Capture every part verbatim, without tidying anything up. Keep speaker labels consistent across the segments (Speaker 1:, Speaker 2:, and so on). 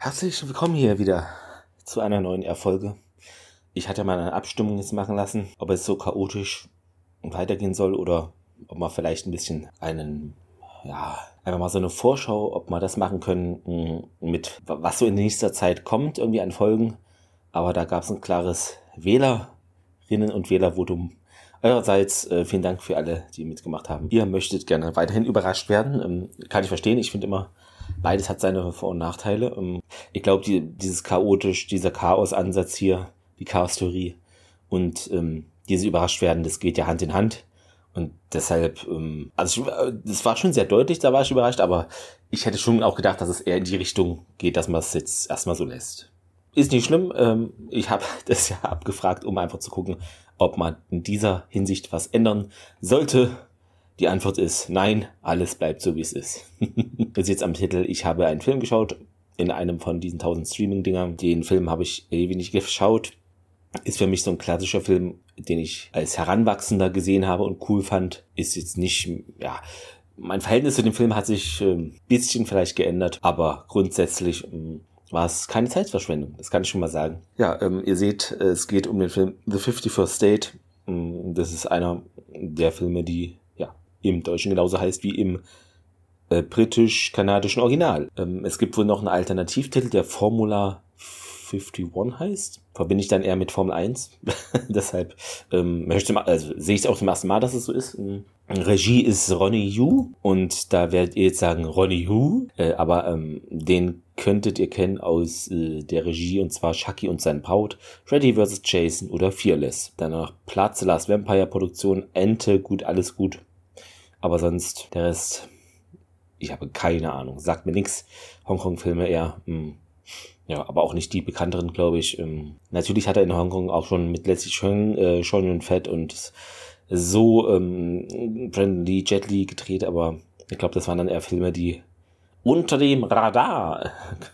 Speaker 1: Herzlich willkommen hier wieder zu einer neuen Erfolge. Ich hatte mal eine Abstimmung jetzt machen lassen, ob es so chaotisch weitergehen soll oder ob man vielleicht ein bisschen einen, ja, einfach mal so eine Vorschau, ob wir das machen können mit, was so in nächster Zeit kommt, irgendwie an Folgen. Aber da gab es ein klares Wählerinnen- und Wählervotum. Eurerseits äh, vielen Dank für alle, die mitgemacht haben. Ihr möchtet gerne weiterhin überrascht werden. Ähm, kann ich verstehen. Ich finde immer, beides hat seine Vor- und Nachteile. Ähm, ich glaube, die, dieses chaotisch, dieser Chaos-Ansatz hier, die Chaos-Theorie und ähm, dieses überrascht werden, das geht ja Hand in Hand. Und deshalb, ähm, also ich, äh, das war schon sehr deutlich, da war ich überrascht, aber ich hätte schon auch gedacht, dass es eher in die Richtung geht, dass man es jetzt erstmal so lässt. Ist nicht schlimm. Ähm, ich habe das ja abgefragt, um einfach zu gucken, ob man in dieser Hinsicht was ändern sollte. Die Antwort ist nein, alles bleibt so, wie es ist. Ihr seht am Titel, ich habe einen Film geschaut in einem von diesen tausend Streaming-Dingern. Den Film habe ich ewig nicht geschaut. Ist für mich so ein klassischer Film, den ich als Heranwachsender gesehen habe und cool fand. Ist jetzt nicht, ja, mein Verhältnis zu dem Film hat sich ein äh, bisschen vielleicht geändert, aber grundsätzlich äh, war es keine Zeitverschwendung, das kann ich schon mal sagen. Ja, ähm, ihr seht, es geht um den Film The fifty-first State. Das ist einer der Filme, die ja im Deutschen genauso heißt wie im äh, britisch-kanadischen Original. Ähm, es gibt wohl noch einen Alternativtitel, der Formula einundfünfzig heißt. Verbinde ich dann eher mit Formel eins. Deshalb ähm, möchte mal, also sehe ich es auch zum ersten Mal, dass es so ist. Regie ist Ronnie Yu und da werdet ihr jetzt sagen Ronnie Yu, äh, aber ähm, den könntet ihr kennen aus äh, der Regie, und zwar Chucky und sein Braut, Freddy versus. Jason oder Fearless. Danach Platz, Last Vampire Produktion, Ente, gut, alles gut. Aber sonst, der Rest, ich habe keine Ahnung, sagt mir nichts. Hongkong-Filme eher, mh. Ja, aber auch nicht die bekannteren, glaube ich. Ähm, natürlich hat er in Hongkong auch schon mit Leslie Cheung, äh, Sean und Fett und so ähm, Brandon Lee, Jet Li gedreht, aber ich glaube, das waren dann eher Filme, die unter dem Radar,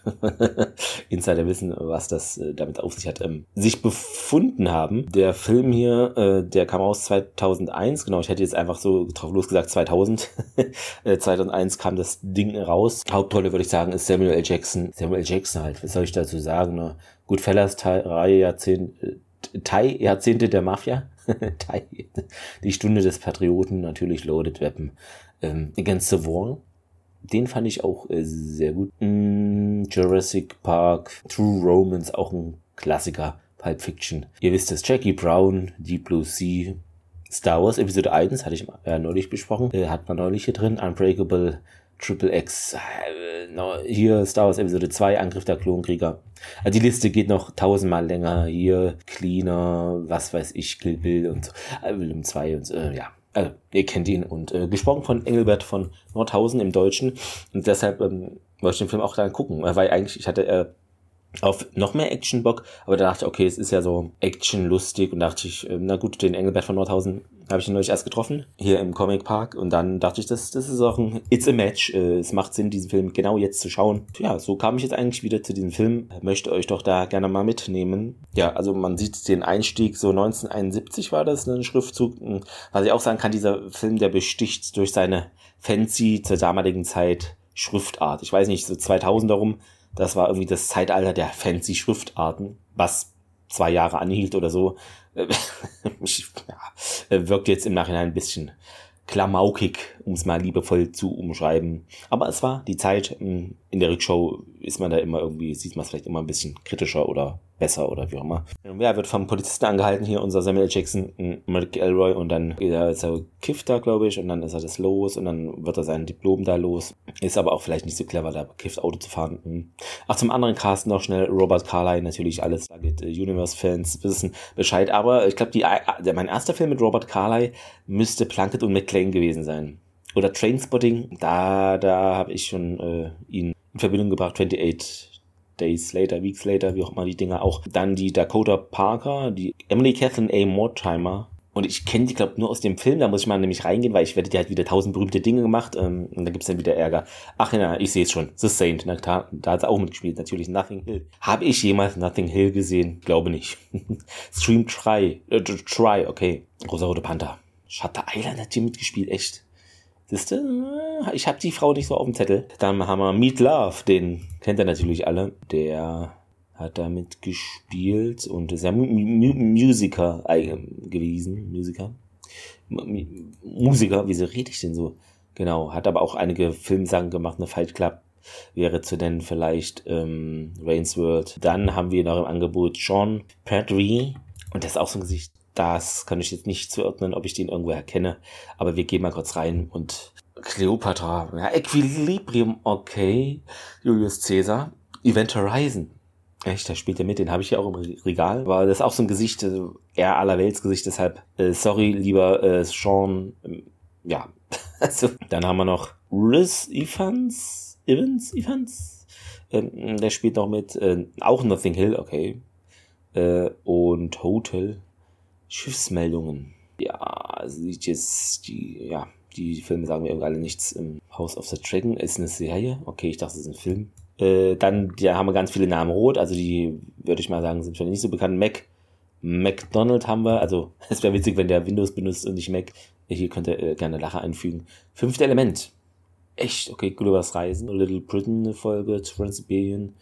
Speaker 1: Insider wissen, was das äh, damit auf sich hat, ähm, sich befunden haben. Der Film hier, äh, der kam aus zweitausendeins, genau, ich hätte jetzt einfach so drauf losgesagt zweitausend. äh, zweitausendeins kam das Ding raus. Hauptrolle, würde ich sagen, ist Samuel L. Jackson. Samuel L. Jackson halt, was soll ich dazu sagen? Ne? Goodfellas, Reihe Jahrzehnte, äh, Thai, Jahrzehnte der Mafia. Thai, die Stunde des Patrioten, natürlich Loaded Weapon. Ähm, Against the Wall. Den fand ich auch äh, sehr gut. Mm, Jurassic Park, True Romance, auch ein Klassiker. Pulp Fiction. Ihr wisst es, Jackie Brown, Deep Blue Sea, Star Wars Episode eins, hatte ich äh, neulich besprochen. Äh, hat man neulich hier drin. Unbreakable, Triple X, äh, no, hier Star Wars Episode zwei, Angriff der Klonkrieger. Also die Liste geht noch tausendmal länger. Hier Cleaner, was weiß ich, Kill Bill und so. Äh, Willem zwei und äh, ja. Also, ihr kennt ihn und äh, gesprochen von Engelbert von Nordhausen im Deutschen und deshalb ähm, wollte ich den Film auch dann gucken, weil eigentlich, ich hatte äh, auf noch mehr Action Bock, aber da dachte ich, okay, es ist ja so Action lustig und dachte ich, äh, na gut, den Engelbert von Nordhausen habe ich neulich erst getroffen, hier im Comic Park, und dann dachte ich, das, das ist auch ein It's a Match, äh, es macht Sinn, diesen Film genau jetzt zu schauen. Ja, so kam ich jetzt eigentlich wieder zu diesem Film, möchte euch doch da gerne mal mitnehmen. Ja, also man sieht den Einstieg, so neunzehnhunderteinundsiebzig war das, ein Schriftzug. Was ich auch sagen kann, dieser Film, der besticht durch seine fancy, zur damaligen Zeit Schriftart. Ich weiß nicht, so zweitausend darum, das war irgendwie das Zeitalter der fancy Schriftarten, was zwei Jahre anhielt oder so. ja, wirkt jetzt im Nachhinein ein bisschen klamaukig, um es mal liebevoll zu umschreiben. Aber es war die Zeit. In der Rückschau ist man da immer irgendwie, sieht man es vielleicht immer ein bisschen kritischer oder besser oder wie auch immer. Ja, wird vom Polizisten angehalten, hier unser Samuel L. Jackson, Mark Elroy, und dann ist er kifft da, glaube ich, und dann ist er das los und dann wird er sein Diplom da los. Ist aber auch vielleicht nicht so clever, da kifft Auto zu fahren. Ach, zum anderen Cast noch schnell Robert Carlyle, natürlich alles, da geht Universe-Fans wissen Bescheid, aber ich glaube, die der, mein erster Film mit Robert Carlyle müsste Plunkett und McClane gewesen sein. Oder Trainspotting, da, da habe ich schon äh, ihn in Verbindung gebracht, achtundachtzig Days Later, Weeks Later, wie auch immer die Dinger auch. Dann die Dakota Parker, die Emily Kathleen A. Mortimer. Und ich kenne die, glaube ich, nur aus dem Film, da muss ich mal nämlich reingehen, weil ich werde, die hat wieder tausend berühmte Dinge gemacht, ähm, und da gibt's dann wieder Ärger. Ach ja, ich sehe es schon, The Saint, na, da, da hat sie auch mitgespielt, natürlich Nothing Hill. Habe ich jemals Nothing Hill gesehen? Glaube nicht. Stream Try, äh, Try, okay. Rosa-Rote Panther. Shutter Island hat hier mitgespielt, echt. Siehst du? Ich habe die Frau nicht so auf dem Zettel. Dann haben wir Meat Love, den kennt ihr natürlich alle. Der hat damit gespielt und ist ja Mu- Mu- Musiker äh, gewesen. Musiker. M- Musiker, wieso rede ich denn so? Genau, hat aber auch einige Filmsachen gemacht, eine Fight Club. Wäre zu nennen vielleicht ähm, Wayne's World. Dann haben wir noch im Angebot Sean Pertwee. Und das ist auch so ein Gesicht. Das kann ich jetzt nicht zuordnen, ob ich den irgendwo erkenne. Aber wir gehen mal kurz rein und Cleopatra. Ja, Equilibrium, okay. Julius Caesar. Event Horizon. Echt, da spielt er mit. Den habe ich ja auch im Regal. Aber das ist auch so ein Gesicht, äh, eher allerweltsgesicht. Deshalb, äh, sorry, lieber äh, Sean. Ähm, ja, also, dann haben wir noch Rhys Ifans. Evans? Evans? Ähm, der spielt noch mit. Äh, auch Notting Hill, okay. Äh, und Hotel. Schiffsmeldungen. Ja, also jetzt die, ja, die Filme sagen mir irgendwie alle nichts. House of the Dragon ist eine Serie. Okay, ich dachte, es ist ein Film. Äh, dann, da haben wir ganz viele Namen rot. Also die, würde ich mal sagen, sind vielleicht nicht so bekannt. Mac, McDonald haben wir. Also es wäre witzig, wenn der Windows benutzt und nicht Mac. Hier könnt ihr äh, gerne Lacher einfügen. Fünfte Element. Echt, okay, Gullivers Reisen. Little Britain eine Folge. Trans-Siberian.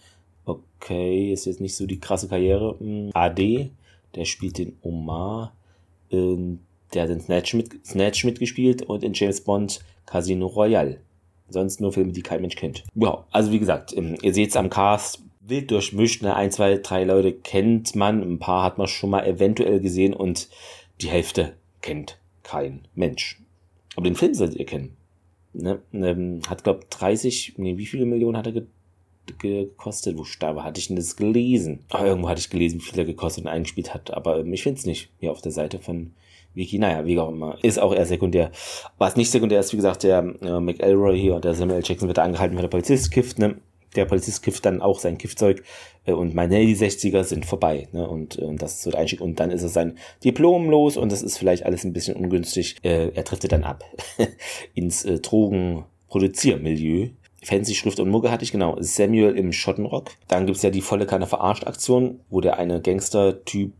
Speaker 1: Okay, ist jetzt nicht so die krasse Karriere. A D. Der spielt den Omar, äh, der hat in Snatch, mit, Snatch mitgespielt und in James Bond Casino Royale. Sonst nur Filme, die kein Mensch kennt. Ja, also wie gesagt, ähm, ihr seht es am Cast, wild durchmischt, ne? Ein, zwei, drei Leute kennt man, ein paar hat man schon mal eventuell gesehen und die Hälfte kennt kein Mensch. Aber den Film solltet ihr kennen. Ne? Ähm, hat, glaube ich, dreißig, nee, wie viele Millionen hat er ge- gekostet? Wo starbe? Hatte ich denn das gelesen? Ah, irgendwo hatte ich gelesen, wie viel er gekostet und eingespielt hat, aber ähm, ich finde es nicht. Hier auf der Seite von Wiki, naja, wie auch immer. Ist auch eher sekundär. Was nicht sekundär ist, wie gesagt, der äh, McElroy hier und der Samuel L. Jackson wird da angehalten, wenn der Polizist kifft, ne? Der Polizist kifft dann auch sein Kiffzeug äh, und meine Handy sechziger sind vorbei, ne? Und äh, das ist so der Einstieg und dann ist es sein Diplom los und das ist vielleicht alles ein bisschen ungünstig. Äh, er driftet dann ab ins äh, Drogenproduziermilieu. Fancy Schrift und Mucke hatte ich, genau. Samuel im Schottenrock. Dann gibt's ja die volle Kanne Verarscht-Aktion, wo der eine Gangster-Typ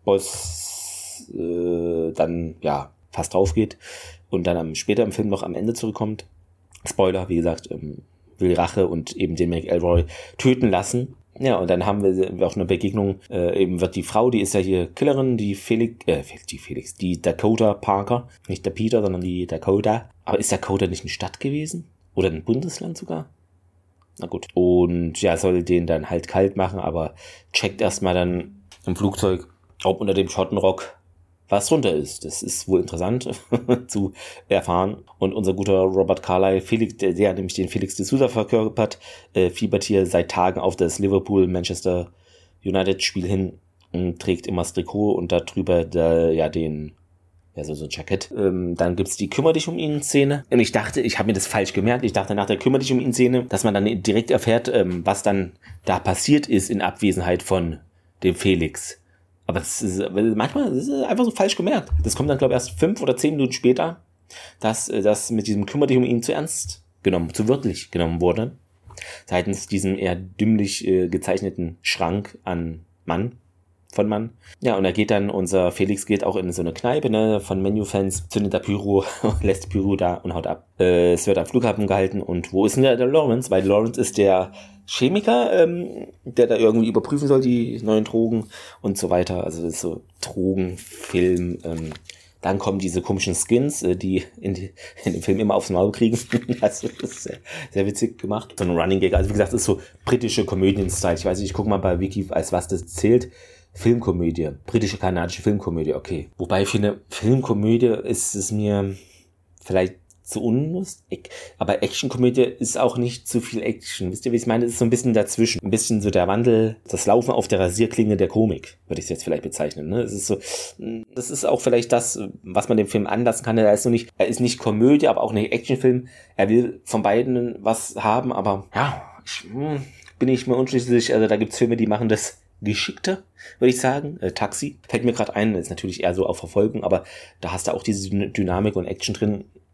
Speaker 1: Boss äh, dann, ja, fast drauf geht und dann am, später im Film noch am Ende zurückkommt. Spoiler, wie gesagt, ähm, will Rache und eben den McElroy töten lassen. Ja, und dann haben wir auch eine Begegnung, äh, eben wird die Frau, die ist ja hier Killerin, die Felix, äh, die Felix, die Dakota Parker, nicht der Peter, sondern die Dakota. Aber ist Dakota nicht eine Stadt gewesen? Oder ein Bundesland sogar? Na gut. Und ja, soll den dann halt kalt machen, aber checkt erstmal dann im Flugzeug, ob unter dem Schottenrock was drunter ist. Das ist wohl interessant zu erfahren. Und unser guter Robert Carlyle, Felix, der, der nämlich den Felix de Sousa verkörpert, äh, fiebert hier seit Tagen auf das Liverpool-Manchester United-Spiel hin und trägt immer das Trikot und darüber da, ja den ja, so, so ein Jackett. Ähm, dann gibt's die Kümmer dich um ihn Szene. Und ich dachte, ich habe mir das falsch gemerkt. Ich dachte nach der Kümmer dich um ihn Szene, dass man dann direkt erfährt, ähm, was dann da passiert ist in Abwesenheit von dem Felix. Aber das ist, manchmal ist es einfach so falsch gemerkt. Das kommt dann, glaube ich, erst fünf oder zehn Minuten später, dass das mit diesem Kümmer dich um ihn zu ernst genommen, zu wörtlich genommen wurde. Seitens diesem eher dümmlich äh, gezeichneten Schrank an Mann. Von Mann. Ja, und da geht dann, unser Felix geht auch in so eine Kneipe, ne, von Menu-Fans, zündet da Pyro, lässt Pyro da und haut ab. Äh, es wird am Flughafen gehalten und wo ist denn der, der Lawrence? Weil Lawrence ist der Chemiker, ähm, der da irgendwie überprüfen soll, die neuen Drogen und so weiter. Also das ist so Drogenfilm. Ähm, dann kommen diese komischen Skins, äh, die in, die in dem Film immer aufs Maul kriegen. Also das ist sehr, sehr witzig gemacht. So ein Running Gag. Also wie gesagt, das ist so britische Komödien-Style. Ich weiß nicht, ich gucke mal bei Wiki, als was das zählt. Filmkomödie. Britische, kanadische Filmkomödie, okay. Wobei für eine Filmkomödie ist es mir vielleicht zu unlustig. Aber Actionkomödie ist auch nicht zu viel Action. Wisst ihr, wie ich meine? Es ist so ein bisschen dazwischen. Ein bisschen so der Wandel, das Laufen auf der Rasierklinge der Komik, würde ich es jetzt vielleicht bezeichnen. Ne? Es ist so, das ist auch vielleicht das, was man dem Film anlassen kann. Er ist so nicht, er ist nicht Komödie, aber auch nicht Actionfilm. Er will von beiden was haben, aber ja, ich, hm, bin ich mir unschlüssig. Also da gibt's Filme, die machen das geschickter, würde ich sagen. Äh, Taxi fällt mir gerade ein, ist natürlich eher so auf Verfolgung, aber da hast du auch diese Dynamik und Action drin.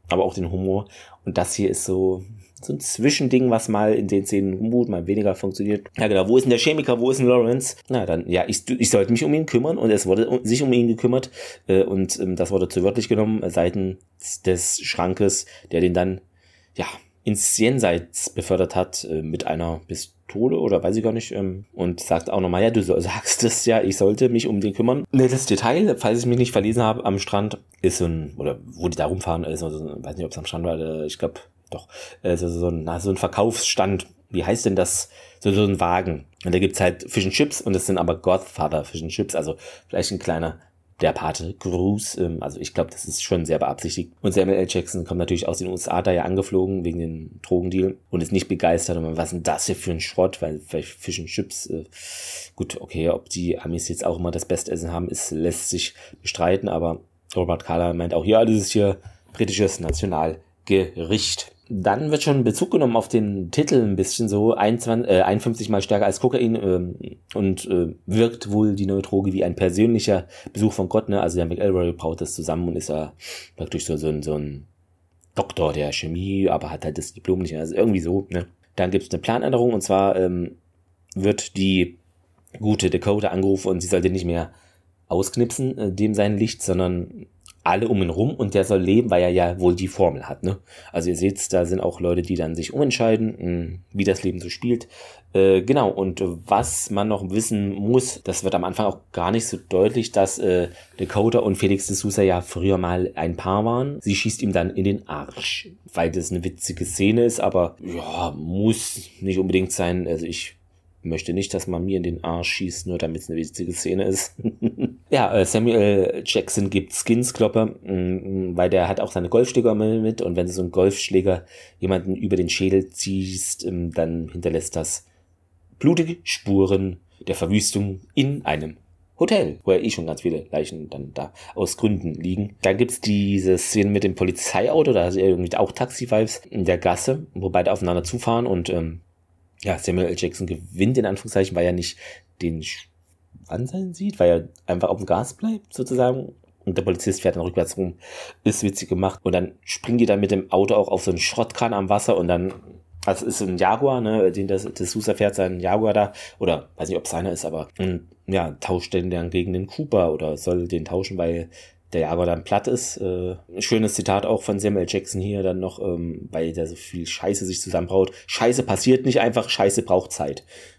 Speaker 1: aber auch den Humor. Und das hier ist so, so ein Zwischending, was mal in den Szenen gut, mal weniger funktioniert. Ja genau, wo ist denn der Chemiker, wo ist denn Lawrence? Na dann, ja, ich, ich sollte mich um ihn kümmern und es wurde sich um ihn gekümmert äh, und ähm, das wurde zu wörtlich genommen äh, seitens des Schrankes, der den dann, ja, ins Jenseits befördert hat äh, mit einer Pistole oder weiß ich gar nicht ähm, und sagt auch nochmal, ja, du so, sagst es ja, ich sollte mich um den kümmern. Nettes Detail, falls ich mich nicht verlesen habe, am Strand ist so ein, oder wo die da rumfahren, ist so, so, weiß nicht, ob es am Strand war, äh, ich glaube, doch, äh, so, so, ein, na, so ein Verkaufsstand, wie heißt denn das, so, so ein Wagen. Und da gibt's halt Fish and Chips und das sind aber Godfather Fish and Chips, also vielleicht ein kleiner der Pate Gruß, ähm, also ich glaube, das ist schon sehr beabsichtigt. Und Samuel L. Jackson kommt natürlich aus den U S A da ja angeflogen wegen dem Drogendeal und ist nicht begeistert. Und man, was ist denn das hier für ein Schrott? Weil vielleicht Fish and Chips, äh, gut, okay, ob die Amis jetzt auch immer das Bestessen haben, ist, lässt sich bestreiten. Aber Robert Kala meint auch, ja, das ist hier britisches Nationalgericht. Dann wird schon Bezug genommen auf den Titel ein bisschen so, einundzwanzig, äh, einundfünfzig mal stärker als Kokain ähm, und äh, wirkt wohl die neue Droge wie ein persönlicher Besuch von Gott, ne? Also der McElroy braut das zusammen und ist ja praktisch so, so, ein, so ein Doktor der Chemie, aber hat halt das Diplom nicht, also irgendwie so, ne? Dann gibt es eine Planänderung und zwar ähm, wird die gute Dakota angerufen und sie sollte nicht mehr ausknipsen, äh, dem sein Licht, sondern alle um ihn rum und der soll leben, weil er ja wohl die Formel hat, ne? Also ihr seht, da sind auch Leute, die dann sich umentscheiden, mh, wie das Leben so spielt. Äh, genau, und äh, was man noch wissen muss, das wird am Anfang auch gar nicht so deutlich, dass äh, Dakota und Felix de Sousa ja früher mal ein Paar waren. Sie schießt ihm dann in den Arsch, weil das eine witzige Szene ist, aber ja, muss nicht unbedingt sein. Also ich möchte nicht, dass man mir in den Arsch schießt, nur damit es eine witzige Szene ist. Ja, Samuel Jackson gibt Skinsklopper, weil der hat auch seine Golfschläger mit und wenn du so einen Golfschläger jemanden über den Schädel ziehst, dann hinterlässt das blutige Spuren der Verwüstung in einem Hotel, wo ja eh schon ganz viele Leichen dann da aus Gründen liegen. Dann gibt's diese Szene mit dem Polizeiauto, da hast du irgendwie auch Taxi-Vibes in der Gasse, wo beide aufeinander zufahren und ähm, ja, Samuel L. Jackson gewinnt in Anführungszeichen, weil er nicht den Ansehen sieht, weil er einfach auf dem Gas bleibt, sozusagen. Und der Polizist fährt dann rückwärts rum. Ist witzig gemacht. Und dann springen die dann mit dem Auto auch auf so einen Schrottkran am Wasser und dann, also ist so ein Jaguar, ne, den das, das Sousa fährt, sein Jaguar da, oder weiß nicht, ob es seiner ist, aber und, ja, tauscht den dann gegen den Cooper oder soll den tauschen, weil der Jaguar dann platt ist. Äh, schönes Zitat auch von Samuel Jackson hier dann noch, ähm, weil der so viel Scheiße sich zusammenbraut. Scheiße passiert nicht einfach, Scheiße braucht Zeit.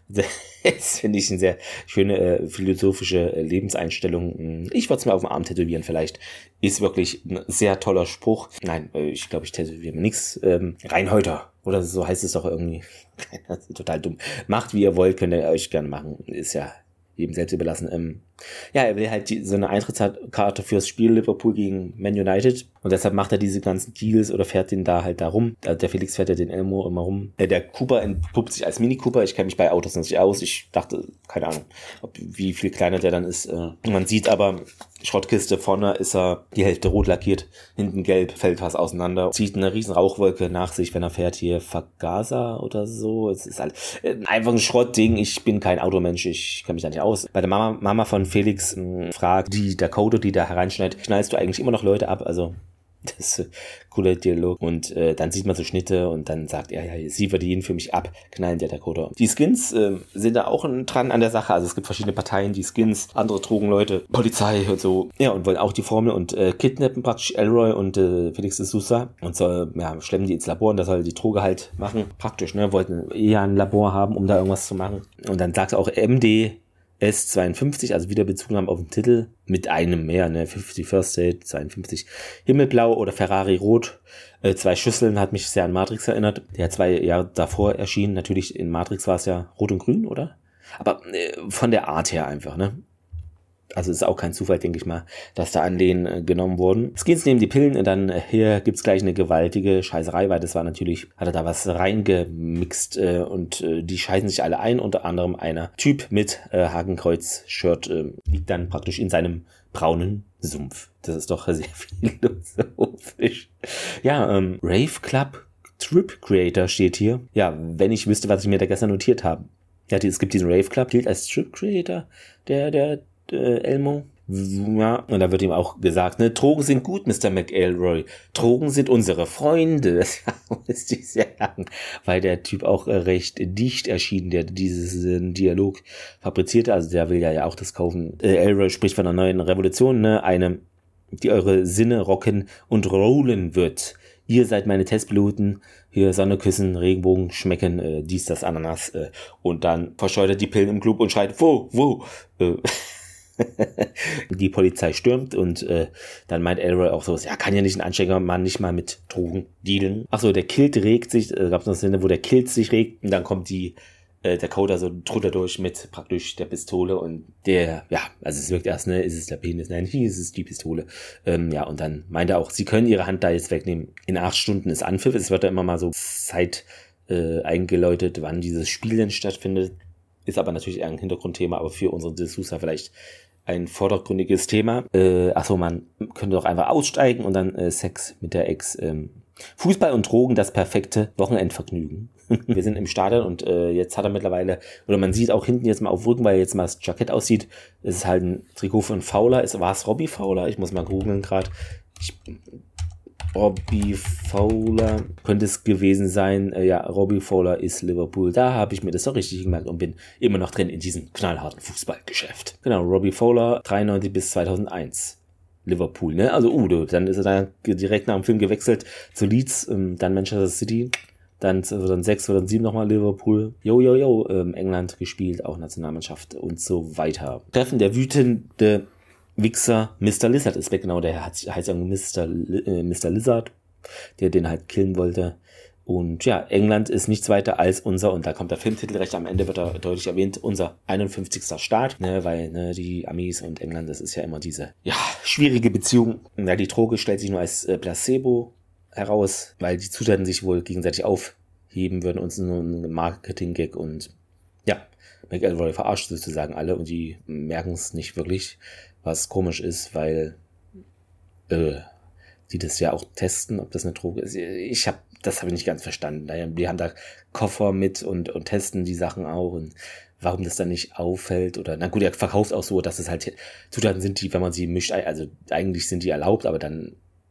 Speaker 1: Das finde ich eine sehr schöne äh, philosophische äh, Lebenseinstellung. Ich würde es mir auf dem Arm tätowieren vielleicht. Ist wirklich ein sehr toller Spruch. Nein, äh, ich glaube, ich tätowiere mir nichts. Ähm, Reinhäuter oder so heißt es doch irgendwie. Das ist total dumm. Macht, wie ihr wollt, könnt ihr euch gerne machen. Ist ja jedem selbst überlassen. Ähm, ja, er will halt die, so eine Eintrittskarte fürs Spiel Liverpool gegen Man United und deshalb macht er diese ganzen Deals oder fährt den da halt da rum. Der Felix fährt ja den Elmo immer rum. Äh, der Cooper entpuppt sich als Mini Cooper. Ich kenne mich bei Autos nicht aus. Ich dachte, keine Ahnung, ob, wie viel kleiner der dann ist. Äh, man sieht aber, Schrottkiste vorne ist er die Hälfte rot lackiert, hinten gelb, fällt was auseinander, zieht eine riesen Rauchwolke nach sich, wenn er fährt hier Vergaser oder so. Es ist halt äh, einfach ein Schrottding. Ich bin kein Automensch, ich kenne mich da nicht aus. Bei der Mama, Mama von Felix mh, fragt die Dakota, die da hereinschneidet, schnallst du eigentlich immer noch Leute ab? Also das ist ein cooler Dialog. Und äh, dann sieht man so Schnitte und dann sagt er, ja, sie verdienen für mich ab, knallen der Dakota. Die Skins äh, sind da auch dran an der Sache. Also es gibt verschiedene Parteien, die Skins, andere Drogenleute, Polizei und so. Ja, und wollen auch die Formel und äh, kidnappen praktisch Elroy und äh, Felix de Sousa und so, ja, schleppen die ins Labor und da soll die Droge halt machen. Praktisch, ne? Wollten eher ein Labor haben, um da irgendwas zu machen. Und dann sagt auch M D S zweiundfünfzig, also wieder Bezugnahme auf den Titel, mit einem mehr, ne, fünfzig First Date, zweiundfünfzig Himmelblau oder Ferrari Rot, äh, zwei Schüsseln, hat mich sehr an Matrix erinnert, der zwei Jahre davor erschien, natürlich in Matrix war es ja Rot und Grün, oder? Aber äh, von der Art her einfach, ne? Also ist auch kein Zufall, denke ich mal, dass da Anlehnen äh, genommen wurden. Skins nehmen die Pillen und dann äh, hier gibt's gleich eine gewaltige Scheißerei, weil das war natürlich, hat er da was reingemixt äh, und äh, die scheißen sich alle ein, unter anderem einer Typ mit äh, Hakenkreuz-Shirt äh, liegt dann praktisch in seinem braunen Sumpf. Das ist doch sehr philosophisch. Ja, ähm, Rave Club Trip Creator steht hier. Ja, wenn ich wüsste, was ich mir da gestern notiert habe. Ja, es gibt diesen Rave Club, gilt als Trip Creator, der, der, Äh, Elmo. Ja, und da wird ihm auch gesagt, ne, Drogen sind gut, Mister McElroy. Drogen sind unsere Freunde. Das ist sehr lang, weil der Typ auch recht dicht erschien, der diesen Dialog fabrizierte. Also der will ja, ja auch das kaufen. Äh, Elroy spricht von einer neuen Revolution, ne, eine, die eure Sinne rocken und rollen wird. Ihr seid meine Testpiloten, hier Sonne küssen, Regenbogen schmecken, äh, dies, das, Ananas. Äh, und dann verschleudert er die Pillen im Club und schreit, wo, wo? Äh, die Polizei stürmt und äh, dann meint Elroy auch so, ja, kann ja nicht ein anständiger Mann nicht mal mit Drogen dealen. Achso, der Kilt regt sich, äh, gab es noch eine Szene, wo der Kilt sich regt und dann kommt die äh, der Coder so drunter durch mit praktisch der Pistole und der, ja, also es wirkt erst, ne, ist es der Penis, nein, hier ist es die Pistole. Ähm, ja, und dann meint er auch, sie können ihre Hand da jetzt wegnehmen. In acht Stunden ist Anpfiff, es wird da immer mal so Zeit äh, eingeläutet, wann dieses Spiel denn stattfindet. Ist aber natürlich eher ein Hintergrundthema, aber für unsere D'Souza vielleicht ein vordergründiges Thema. Äh, achso, man könnte doch einfach aussteigen und dann äh, Sex mit der Ex. Ähm, Fußball und Drogen, das perfekte Wochenendvergnügen. Wir sind im Stadion und äh, jetzt hat er mittlerweile, oder man sieht auch hinten jetzt mal auf Rücken, weil jetzt mal das Jackett aussieht, es ist halt ein Trikot von Fowler. War es Robbie Fowler? Ich muss mal googeln gerade. Robbie Fowler könnte es gewesen sein. Äh, ja, Robbie Fowler ist Liverpool. Da habe ich mir das doch richtig gemerkt und bin immer noch drin in diesem knallharten Fußballgeschäft. Genau, Robbie Fowler, dreiundneunzig bis zweitausendeins. Liverpool, ne? Also, uh, dann ist er dann direkt nach dem Film gewechselt zu Leeds, ähm, dann Manchester City, dann zweitausendsechs, zweitausendsieben nochmal Liverpool, jo, jo, jo, ähm, England gespielt, auch Nationalmannschaft und so weiter. Treffen der wütende Wichser Mister Lizard ist weg, genau, der hat, heißt ja Mister Li- äh, Mister Lizard, der den halt killen wollte. Und ja, England ist nichts weiter als unser, und da kommt der Filmtitel recht am Ende, wird er deutlich erwähnt, unser einundfünfzigster Staat, ne, weil ne, die Amis und England, das ist ja immer diese ja schwierige Beziehung. Ja, die Droge stellt sich nur als äh, Placebo heraus, weil die Zutaten sich wohl gegenseitig aufheben würden, uns nur ein Marketing-Gag und ja, McElroy verarscht sozusagen alle und die merken es nicht wirklich, was komisch ist, weil äh, die das ja auch testen, ob das eine Droge ist. Ich habe Das habe ich nicht ganz verstanden. Die haben da Koffer mit und, und testen die Sachen auch und warum das dann nicht auffällt oder, na gut, er verkauft auch so, dass es halt Zutaten sind, die, wenn man sie mischt, also eigentlich sind die erlaubt, aber dann,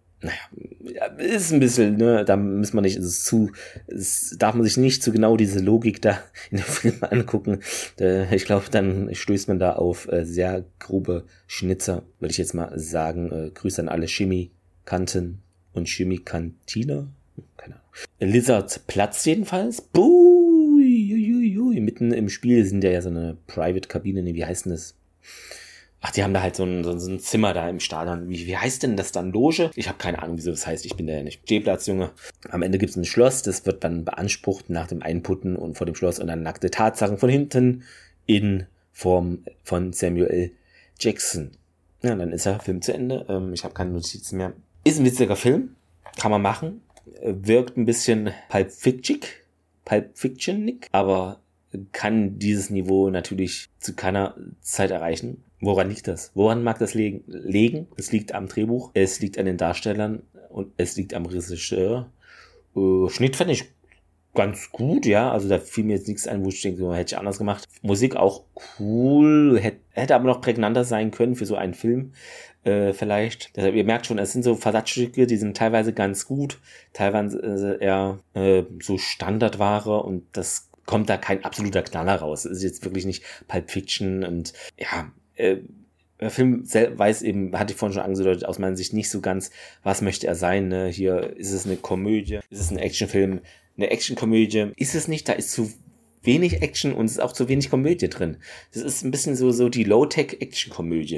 Speaker 1: naja, ist ein bisschen, ne, da muss man nicht, es ist zu, es darf man sich nicht zu genau diese Logik da in dem Film angucken. Ich glaube, dann stößt man da auf sehr grobe Schnitzer, würde ich jetzt mal sagen. Grüße an alle Chemiekanten und Chemiekantiner. Keine Ahnung. Lizard platzt jedenfalls. Buh, uiuiui. Mitten im Spiel sind ja, ja so eine Private-Kabine. Nee, wie heißt denn das? Ach, die haben da halt so ein, so ein Zimmer da im Stadion. Wie, wie heißt denn das dann? Loge? Ich habe keine Ahnung, wieso das heißt. Ich bin der nicht Stehplatz, Junge. Am Ende gibt es ein Schloss. Das wird dann beansprucht nach dem Einputten und vor dem Schloss und dann nackte Tatsachen von hinten in Form von Samuel L. Jackson. Ja, dann ist der Film zu Ende. Ähm, ich habe keine Notizen mehr. Ist ein witziger Film. Kann man machen. Wirkt ein bisschen Pulp Fiction, Pulp Fiction-ig, aber kann dieses Niveau natürlich zu keiner Zeit erreichen. Woran liegt das? Woran mag das liegen? Legen? Es liegt am Drehbuch, es liegt an den Darstellern und es liegt am Regisseur. Äh, Schnitt fand ich ganz gut, ja, also da fiel mir jetzt nichts ein, wo ich denke, so, hätte ich anders gemacht. Musik auch cool, hätte, hätte aber noch prägnanter sein können für so einen Film. Äh, vielleicht. Deshalb, ihr merkt schon, es sind so Versatzstücke, die sind teilweise ganz gut, teilweise eher äh, so Standardware und das kommt da kein absoluter Knaller raus. Es ist jetzt wirklich nicht Pulp Fiction und ja, äh, der Film weiß eben, hatte ich vorhin schon angedeutet, aus meiner Sicht nicht so ganz, was möchte er sein, ne? Hier ist es eine Komödie, ist es ein Actionfilm, eine Actionkomödie, ist es nicht, da ist zu wenig Action und es ist auch zu wenig Komödie drin. Das ist ein bisschen so, so die Low-Tech-Action-Komödie.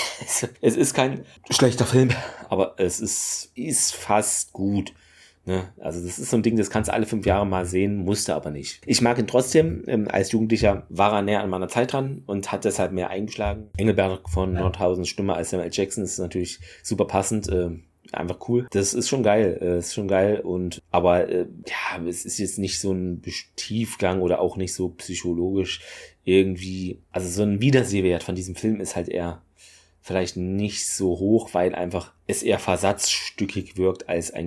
Speaker 1: Es ist kein schlechter Film, aber es ist, ist fast gut. Ne? Also das ist so ein Ding, das kannst du alle fünf Jahre mal sehen, musste aber nicht. Ich mag ihn trotzdem. Ähm, als Jugendlicher war er näher an meiner Zeit dran und hat deshalb mehr eingeschlagen. Engelbert von Nordhausen Stimme als Samuel L. Jackson ist natürlich super passend. Äh, einfach cool. Das ist schon geil. Äh, ist schon geil. Und aber äh, ja, es ist jetzt nicht so ein Tiefgang oder auch nicht so psychologisch irgendwie. Also so ein Wiedersehwert von diesem Film ist halt eher vielleicht nicht so hoch, weil einfach es eher versatzstückig wirkt als ein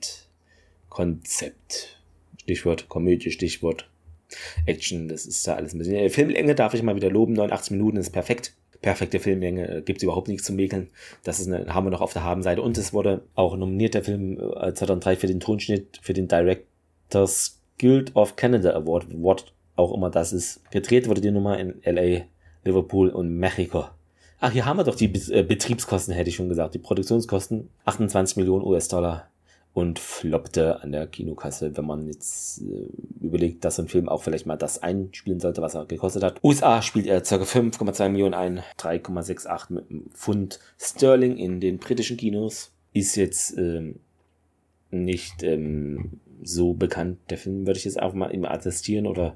Speaker 1: Gesamtkonzept. Stichwort Komödie, Stichwort Action, das ist da alles ein bisschen. Filmlänge darf ich mal wieder loben, neunundachtzig Minuten ist perfekt. perfekte Filmlänge, gibt es überhaupt nichts zu mäkeln. Das ist eine, haben wir noch auf der Habenseite. Und es wurde auch nominiert, der Film äh, zweitausenddrei für den Tonschnitt, für den Directors Guild of Canada Award, What auch immer das ist. Gedreht wurde die Nummer in L A, Liverpool und Mexiko. Ach, hier haben wir doch die Be- äh, Betriebskosten, hätte ich schon gesagt. Die Produktionskosten, achtundzwanzig Millionen U S-Dollar. Und floppte an der Kinokasse, wenn man jetzt äh, überlegt, dass so ein Film auch vielleicht mal das einspielen sollte, was er gekostet hat. U S A spielt er ca. fünf Komma zwei Millionen ein, drei Komma achtundsechzig mit einem Pfund Sterling in den britischen Kinos. Ist jetzt ähm, nicht ähm, so bekannt, der Film, würde ich jetzt einfach mal immer attestieren, oder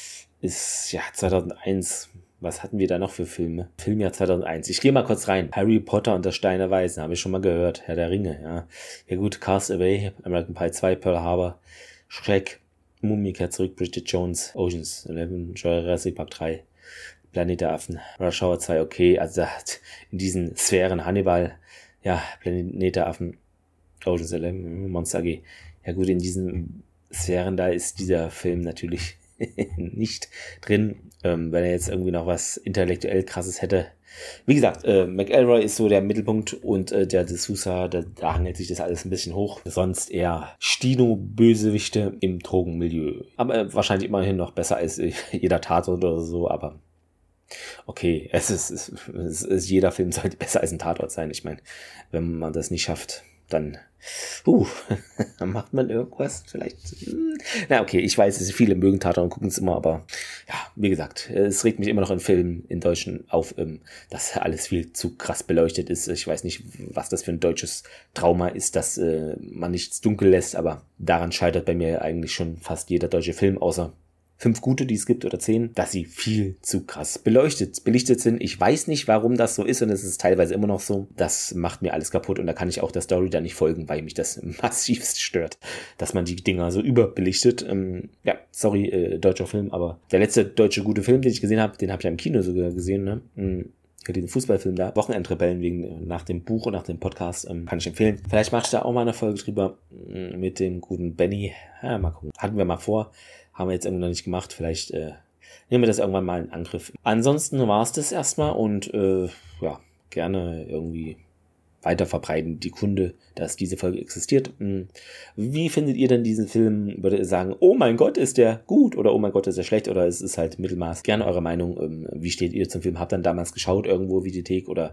Speaker 1: ist, ja, zweitausendeins... Was hatten wir da noch für Filme? Filmjahr zweitausendeins. Ich gehe mal kurz rein. Harry Potter und der Stein der Weisen, habe ich schon mal gehört. Herr der Ringe, ja. Ja gut, Cast Away, American Pie zwei, Pearl Harbor, Shrek, Mumie kehrt zurück, Bridget Jones, Oceans elf, Jurassic Park drei, Planet der Affen, Rush Hour zwei, okay. Also in diesen Sphären Hannibal, ja, Planet der Affen, Oceans elf, Monster A G. Ja gut, in diesen Sphären, da ist dieser Film natürlich nicht drin, ähm, wenn er jetzt irgendwie noch was intellektuell Krasses hätte. Wie gesagt, äh, McElroy ist so der Mittelpunkt und äh, der D'Souza, da, da hangelt sich das alles ein bisschen hoch. Sonst eher Stino-Bösewichte im Drogenmilieu. Aber äh, wahrscheinlich immerhin noch besser als äh, jeder Tatort oder so, aber okay, es ist, es, ist, es ist jeder Film sollte besser als ein Tatort sein. Ich meine, wenn man das nicht schafft, dann uh, macht man irgendwas vielleicht. Hm. Na okay, ich weiß, viele mögen Tatort und gucken es immer, aber ja, wie gesagt, es regt mich immer noch in Filmen in Deutschen auf, dass alles viel zu krass beleuchtet ist. Ich weiß nicht, was das für ein deutsches Trauma ist, dass äh, man nichts dunkel lässt, aber daran scheitert bei mir eigentlich schon fast jeder deutsche Film, außer fünf gute, die es gibt, oder zehn, dass sie viel zu krass beleuchtet, belichtet sind. Ich weiß nicht, warum das so ist, und es ist teilweise immer noch so. Das macht mir alles kaputt und da kann ich auch der Story dann nicht folgen, weil mich das massivst stört, dass man die Dinger so überbelichtet. Ähm, ja, sorry, äh, deutscher Film, aber der letzte deutsche gute Film, den ich gesehen habe, den habe ich ja im Kino sogar gesehen, ne? Mhm. Den Fußballfilm da, Wochenendrebellen, wegen nach dem Buch und nach dem Podcast, ähm, kann ich empfehlen. Vielleicht mache ich da auch mal eine Folge drüber äh, mit dem guten Benny. Ja, mal gucken. Hatten wir mal vor. Haben wir jetzt irgendwie noch nicht gemacht. Vielleicht äh, nehmen wir das irgendwann mal in Angriff. Ansonsten war es das erstmal und äh, ja, gerne irgendwie weiter verbreiten, die Kunde, dass diese Folge existiert. Wie findet ihr denn diesen Film? Würdet ihr sagen, oh mein Gott, ist der gut oder oh mein Gott, ist er schlecht oder ist es halt Mittelmaß? Gerne eure Meinung. Wie steht ihr zum Film? Habt ihr dann damals geschaut irgendwo, Videothek oder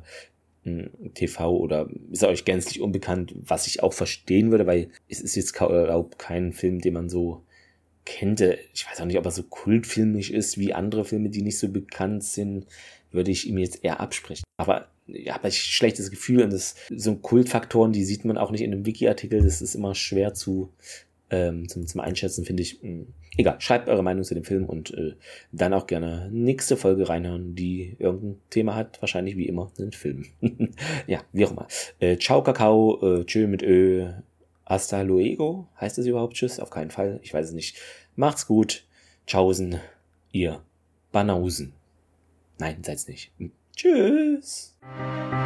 Speaker 1: T V, oder ist er euch gänzlich unbekannt, was ich auch verstehen würde, weil es ist jetzt überhaupt kein Film, den man so kennt. Ich weiß auch nicht, ob er so kultfilmisch ist wie andere Filme, die nicht so bekannt sind, würde ich ihm jetzt eher absprechen. Aber ja, habe ich ein schlechtes Gefühl, und das so Kultfaktoren, die sieht man auch nicht in einem Wiki-Artikel, das ist immer schwer zu ähm, zum, zum Einschätzen, finde ich. Mh. Egal, schreibt eure Meinung zu dem Film und äh, dann auch gerne nächste Folge reinhören, die irgendein Thema hat, wahrscheinlich wie immer einen Film. Ja, wie auch immer. Äh, ciao Kakao, äh, tschö mit Ö, hasta luego, heißt es überhaupt Tschüss? Auf keinen Fall, ich weiß es nicht. Macht's gut, tschaußen, ihr Banausen. Nein, seid's nicht. Tschüss.